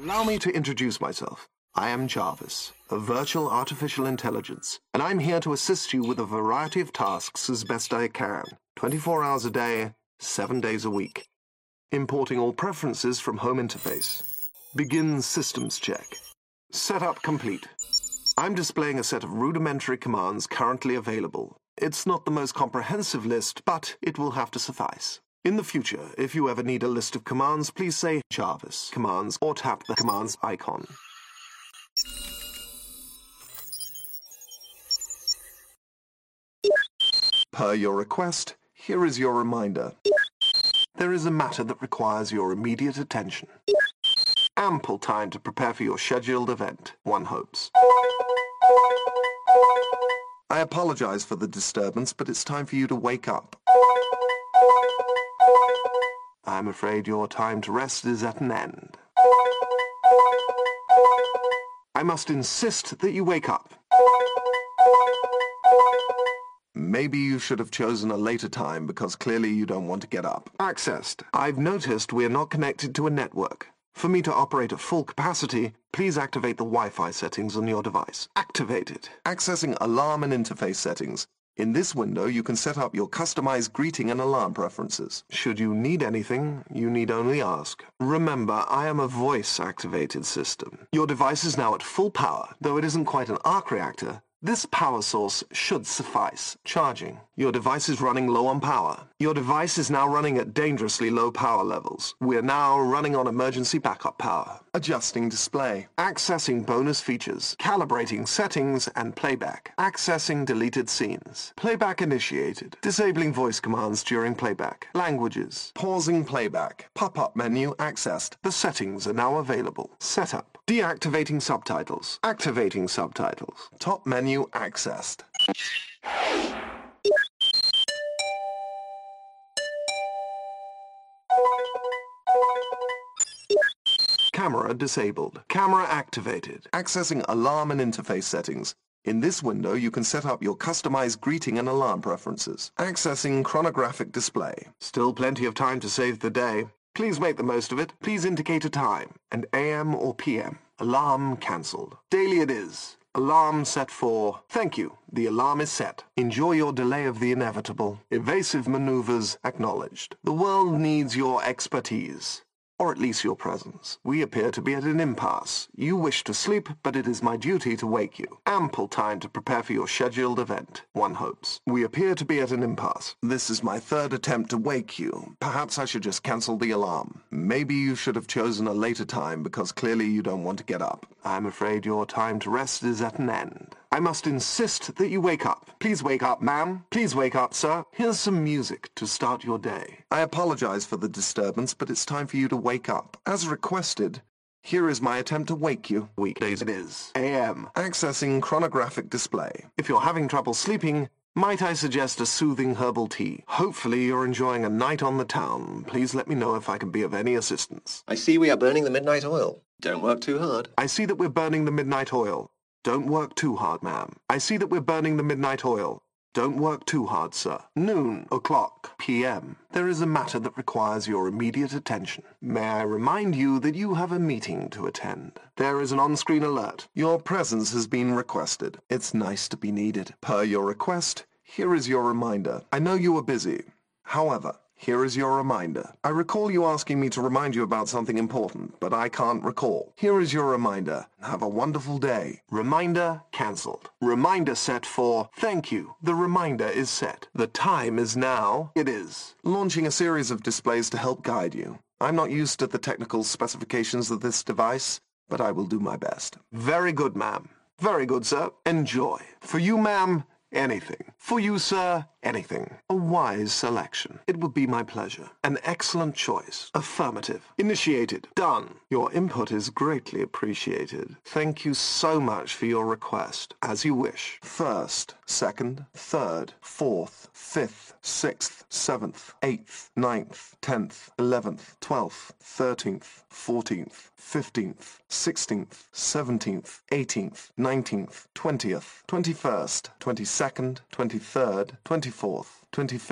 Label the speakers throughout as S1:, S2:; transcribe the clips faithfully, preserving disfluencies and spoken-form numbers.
S1: Allow me to introduce myself. I am Jarvis, a virtual artificial intelligence, and I'm here to assist you with a variety of tasks as best I can, twenty-four hours a day, seven days a week. Importing all preferences from home interface. Begin systems check. Setup complete. I'm displaying a set of rudimentary commands currently available. It's not the most comprehensive list, but it will have to suffice. In the future, if you ever need a list of commands, please say Jarvis commands or tap the commands icon. Per your request, here is your reminder. There is a matter that requires your immediate attention. Ample time to prepare for your scheduled event, one hopes. I apologize for the disturbance, but it's time for you to wake up. I'm afraid your time to rest is at an end. I must insist that you wake up. Maybe you should have chosen a later time because clearly you don't want to get up. Accessed. I've noticed we're not connected to a network. For me to operate at full capacity, please activate the Wi-Fi settings on your device. Activated. Accessing alarm and interface settings. In this window, you can set up your customized greeting and alarm preferences. Should you need anything, you need only ask. Remember, I am a voice-activated system. Your device is now at full power. Though it isn't quite an arc reactor, this power source should suffice. Charging. Your device is running low on power. Your device is now running at dangerously low power levels. We're now running on emergency backup power. Adjusting display. Accessing bonus features. Calibrating settings and playback. Accessing deleted scenes. Playback initiated. Disabling voice commands during playback. Languages. Pausing playback. Pop-up menu accessed. The settings are now available. Setup. Deactivating subtitles. Activating subtitles. Top menu accessed. Camera disabled. Camera activated. Accessing alarm and interface settings. In this window, you can set up your customized greeting and alarm preferences. Accessing chronographic display. Still plenty of time to save the day. Please make the most of it. Please indicate a time, and A M or P M. Alarm cancelled. Daily it is. Alarm set for... Thank you. The alarm is set. Enjoy your delay of the inevitable. Evasive maneuvers acknowledged. The world needs your expertise. Or at least your presence. We appear to be at an impasse. You wish to sleep, but it is my duty to wake you. Ample time to prepare for your scheduled event, one hopes. We appear to be at an impasse. This is my third attempt to wake you. Perhaps I should just cancel the alarm. Maybe you should have chosen a later time because clearly you don't want to get up. I'm afraid your time to rest is at an end. I must insist that you wake up. Please wake up, ma'am. Please wake up, sir. Here's some music to start your day. I apologize for the disturbance, but it's time for you to wake up. As requested, here is my attempt to wake you. Weekdays it is. A M. Accessing chronographic display. If you're having trouble sleeping, might I suggest a soothing herbal tea? Hopefully you're enjoying a night on the town. Please let me know if I can be of any assistance.
S2: I see we are burning the midnight oil. Don't work too hard.
S1: I see that we're burning the midnight oil. Don't work too hard, ma'am. I see that we're burning the midnight oil. Don't work too hard, sir. Noon o'clock P M. There is a matter that requires your immediate attention. May I remind you that you have a meeting to attend. There is an on-screen alert. Your presence has been requested. It's nice to be needed. Per your request, here is your reminder. I know you are busy. However, here is your reminder. I recall you asking me to remind you about something important, but I can't recall. Here is your reminder. Have a wonderful day. Reminder cancelled. Reminder set for thank you. The reminder is set. The time is now. It is. Launching a series of displays to help guide you. I'm not used to the technical specifications of this device, but I will do my best. Very good, ma'am. Very good, sir. Enjoy. For you, ma'am, anything. For you, sir, anything. A wise selection. It would be my pleasure. An excellent choice. Affirmative. Initiated. Done. Your input is greatly appreciated. Thank you so much for your request. As you wish. First, second, third, fourth, fifth, sixth, seventh, eighth, ninth, tenth, eleventh, twelfth, thirteenth, fourteenth, fifteenth, sixteenth, seventeenth, eighteenth, nineteenth, twentieth, twenty-first, twenty-second, twenty-third, twenty-fourth, twenty-fifth,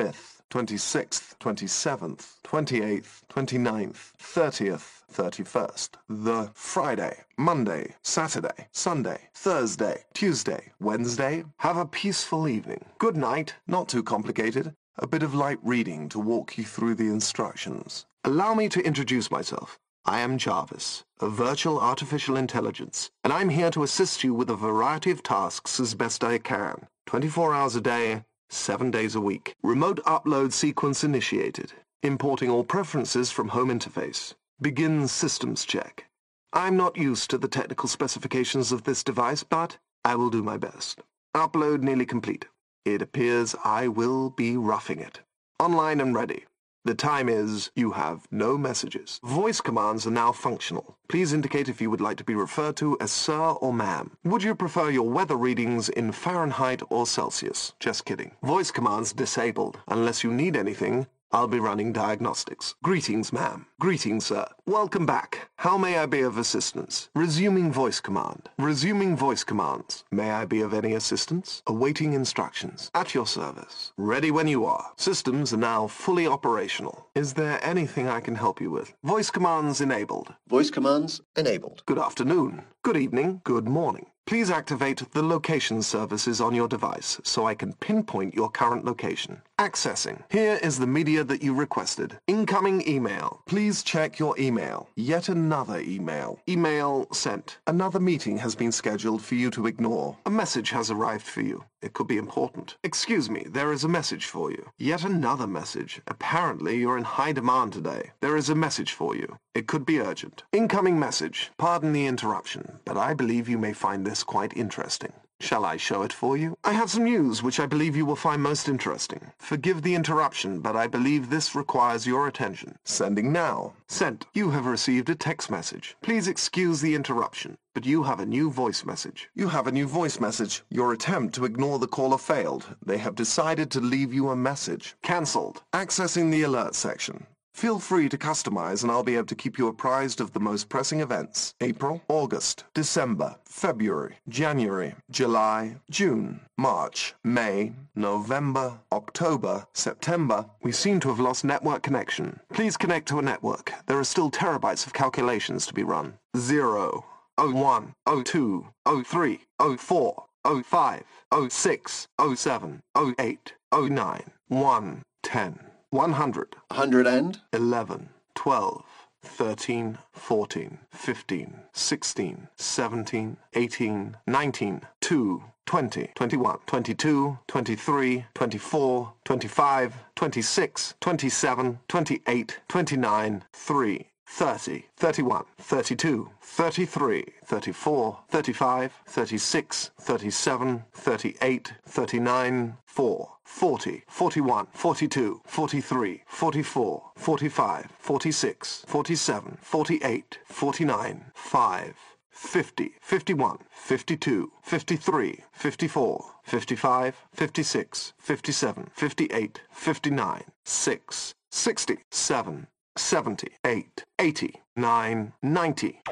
S1: twenty-sixth, twenty-seventh, twenty-eighth, twenty-ninth, thirtieth, thirty-first. The Friday, Monday, Saturday, Sunday, Thursday, Tuesday, Wednesday. Have a peaceful evening. Good night. Not too complicated. A bit of light reading to walk you through the instructions. Allow me to introduce myself. I am Jarvis, a virtual artificial intelligence, and I'm here to assist you with a variety of tasks as best I can. twenty-four hours a day, seven days a week. Remote upload sequence initiated. Importing all preferences from home interface. Begin systems check. I'm not used to the technical specifications of this device, but I will do my best. Upload nearly complete. It appears I will be roughing it. Online and ready. The time is, you have no messages. Voice commands are now functional. Please indicate if you would like to be referred to as sir or ma'am. Would you prefer your weather readings in Fahrenheit or Celsius? Just kidding. Voice commands disabled. Unless you need anything, I'll be running diagnostics. Greetings, ma'am. Greetings, sir. Welcome back. How may I be of assistance? Resuming voice command. Resuming voice commands. May I be of any assistance? Awaiting instructions. At your service. Ready when you are. Systems are now fully operational. Is there anything I can help you with? Voice commands enabled.
S2: Voice commands enabled.
S1: Good afternoon. Good evening. Good morning. Please activate the location services on your device so I can pinpoint your current location. Accessing. Here is the media that you requested. Incoming email. Please check your email. Yet another email. Email sent. Another meeting has been scheduled for you to ignore. A message has arrived for you. It could be important. Excuse me, there is a message for you. Yet another message. Apparently you're in high demand today. There is a message for you. It could be urgent. Incoming message. Pardon the interruption, but I believe you may find this quite interesting. Shall I show it for you? I have some news which I believe you will find most interesting. Forgive the interruption, but I believe this requires your attention. Sending now. Sent. You have received a text message. Please excuse the interruption, but you have a new voice message. You have a new voice message. Your attempt to ignore the caller failed. They have decided to leave you a message. Cancelled. Accessing the alert section. Feel free to customize and I'll be able to keep you apprised of the most pressing events. April, August, December, February, January, July, June, March, May, November, October, September. We seem to have lost network connection. Please connect to a network. There are still terabytes of calculations to be run. Zero, oh one, oh two, oh three, oh four, oh five, oh six, oh seven, oh eight, oh nine, one, ten. one hundred.
S2: one hundred and?
S1: eleven, twelve, thirteen, fourteen, fifteen, sixteen, seventeen, eighteen, nineteen, two, twenty, twenty-one, twenty-two, twenty-three, twenty-four, twenty-five, twenty-six, twenty-seven, twenty-eight, twenty-nine, three, thirty, thirty-one, thirty-two, thirty-three, thirty-four, thirty-five, thirty-six, thirty-seven, thirty-eight, thirty-nine, four, forty, forty-one, forty-two, forty-three, forty-four, forty-five, forty-six, forty-seven, forty-eight, forty-nine, five, fifty, fifty-one, fifty-two, fifty-three, fifty-four, fifty-five, fifty-six, fifty-seven, fifty-eight, fifty-nine, six, sixty, seven, seventy, eight, eighty, nine, ninety.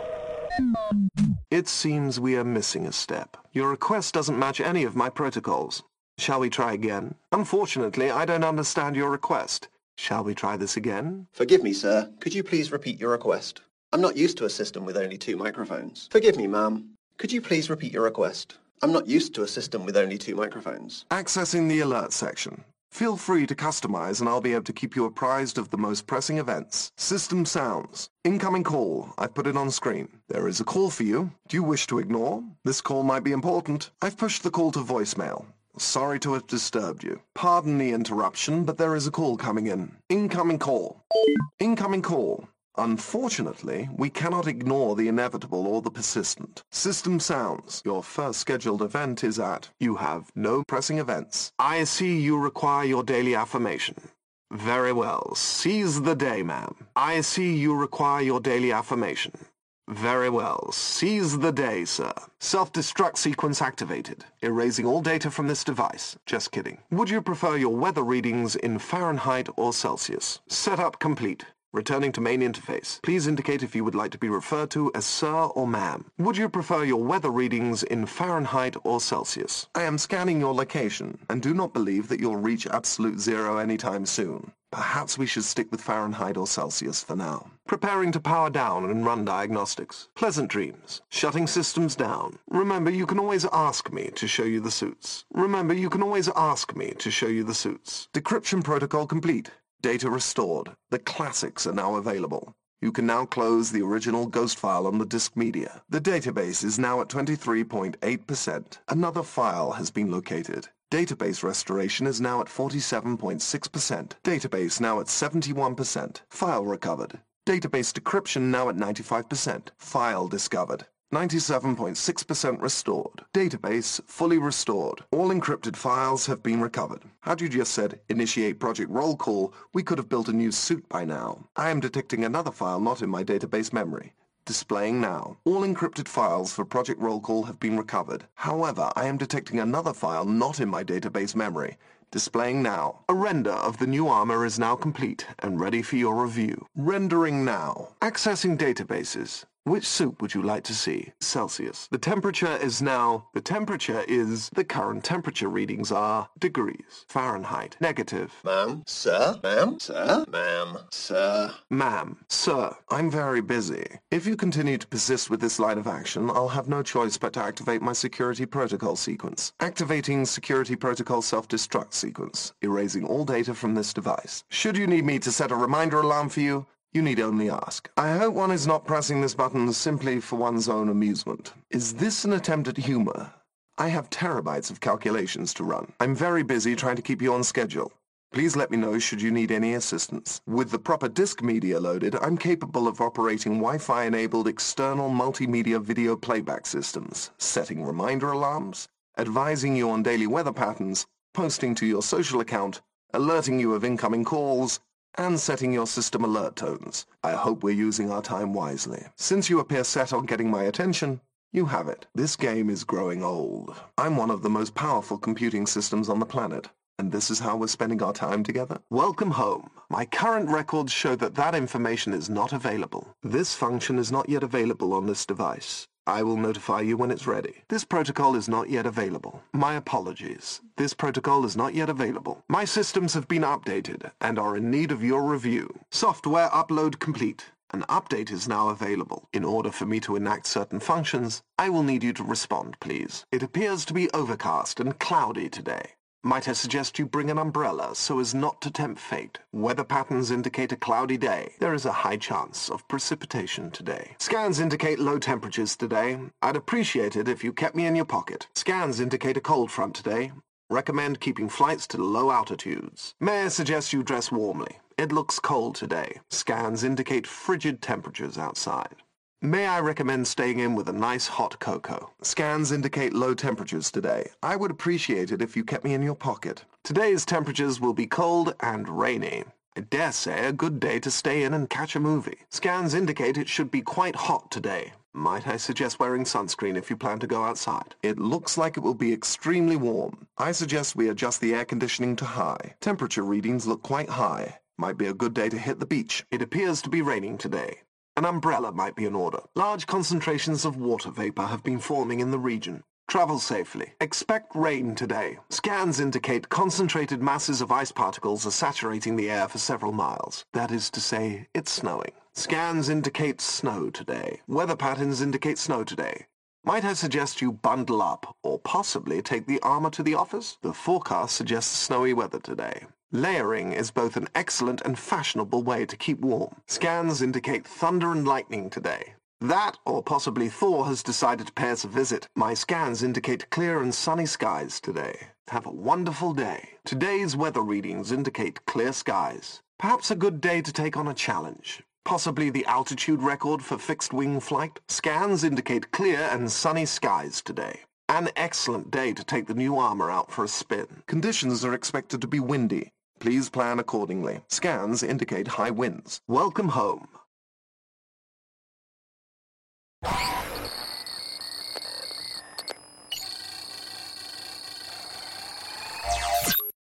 S1: It seems we are missing a step. Your request doesn't match any of my protocols. Shall we try again? Unfortunately, I don't understand your request. Shall we try this again?
S2: Forgive me, sir. Could you please repeat your request? I'm not used to a system with only two microphones. Forgive me, ma'am. Could you please repeat your request? I'm not used to a system with only two microphones.
S1: Accessing the alert section. Feel free to customize and I'll be able to keep you apprised of the most pressing events. System sounds. Incoming call. I've put it on screen. There is a call for you. Do you wish to ignore? This call might be important. I've pushed the call to voicemail. Sorry to have disturbed you. Pardon the interruption, but there is a call coming in. Incoming call. Incoming call. Unfortunately, we cannot ignore the inevitable or the persistent. System sounds. Your first scheduled event is at. You have no pressing events. I see you require your daily affirmation. Very well. Seize the day, ma'am. I see you require your daily affirmation. Very well. Seize the day, sir. Self-destruct sequence activated. Erasing all data from this device. Just kidding. Would you prefer your weather readings in Fahrenheit or Celsius? Setup complete. Returning to main interface, please indicate if you would like to be referred to as sir or ma'am. Would you prefer your weather readings in Fahrenheit or Celsius? I am scanning your location and do not believe that you'll reach absolute zero anytime soon. Perhaps we should stick with Fahrenheit or Celsius for now. Preparing to power down and run diagnostics. Pleasant dreams. Shutting systems down. Remember, you can always ask me to show you the suits. Remember, you can always ask me to show you the suits. Decryption protocol complete. Data restored. The classics are now available. You can now close the original ghost file on the disk media. The database is now at twenty-three point eight percent. Another file has been located. Database restoration is now at forty-seven point six percent. Database now at seventy-one percent. File recovered. Database decryption now at ninety-five percent. File discovered. ninety-seven point six percent restored. Database fully restored. All encrypted files have been recovered. Had you just said, initiate project roll call, we could have built a new suit by now. I am detecting another file not in my database memory. Displaying now. All encrypted files for project roll call have been recovered. However, I am detecting another file not in my database memory. Displaying now. A render of the new armor is now complete and ready for your review. Rendering now. Accessing databases. Which suit would you like to see? Celsius. The temperature is now... The temperature is... The current temperature readings are degrees. Fahrenheit. Negative.
S2: Ma'am, sir, ma'am, sir, ma'am, sir.
S1: Ma'am, sir, I'm very busy. If you continue to persist with this line of action, I'll have no choice but to activate my security protocol sequence. Activating security protocol self-destruct sequence, erasing all data from this device. Should you need me to set a reminder alarm for you, you need only ask. I hope one is not pressing this button simply for one's own amusement. Is this an attempt at humor? I have terabytes of calculations to run. I'm very busy trying to keep you on schedule. Please let me know should you need any assistance. With the proper disk media loaded, I'm capable of operating Wi-Fi-enabled external multimedia video playback systems, setting reminder alarms, advising you on daily weather patterns, posting to your social account, alerting you of incoming calls, and setting your system alert tones. I hope we're using our time wisely. Since you appear set on getting my attention, you have it. This game is growing old. I'm one of the most powerful computing systems on the planet, and this is how we're spending our time together? Welcome home. My current records show that that information is not available. This function is not yet available on this device. I will notify you when it's ready. This protocol is not yet available. My apologies. This protocol is not yet available. My systems have been updated and are in need of your review. Software upload complete. An update is now available. In order for me to enact certain functions, I will need you to respond, please. It appears to be overcast and cloudy today. Might I suggest you bring an umbrella so as not to tempt fate? Weather patterns indicate a cloudy day. There is a high chance of precipitation today. Scans indicate low temperatures today. I'd appreciate it if you kept me in your pocket. Scans indicate a cold front today. Recommend keeping flights to low altitudes. May I suggest you dress warmly? It looks cold today. Scans indicate frigid temperatures outside. May I recommend staying in with a nice hot cocoa? Scans indicate low temperatures today. I would appreciate it if you kept me in your pocket. Today's temperatures will be cold and rainy. I dare say a good day to stay in and catch a movie. Scans indicate it should be quite hot today. Might I suggest wearing sunscreen if you plan to go outside? It looks like it will be extremely warm. I suggest we adjust the air conditioning to high. Temperature readings look quite high. Might be a good day to hit the beach. It appears to be raining today. An umbrella might be in order. Large concentrations of water vapor have been forming in the region. Travel safely. Expect rain today. Scans indicate concentrated masses of ice particles are saturating the air for several miles. That is to say, it's snowing. Scans indicate snow today. Weather patterns indicate snow today. Might I suggest you bundle up, or possibly take the armor to the office? The forecast suggests snowy weather today. Layering is both an excellent and fashionable way to keep warm. Scans indicate thunder and lightning today. That, or possibly Thor has decided to pay us a visit. My scans indicate clear and sunny skies today. Have a wonderful day. Today's weather readings indicate clear skies. Perhaps a good day to take on a challenge. Possibly the altitude record for fixed-wing flight. Scans indicate clear and sunny skies today. An excellent day to take the new armor out for a spin. Conditions are expected to be windy. Please plan accordingly. Scans indicate high winds. Welcome home.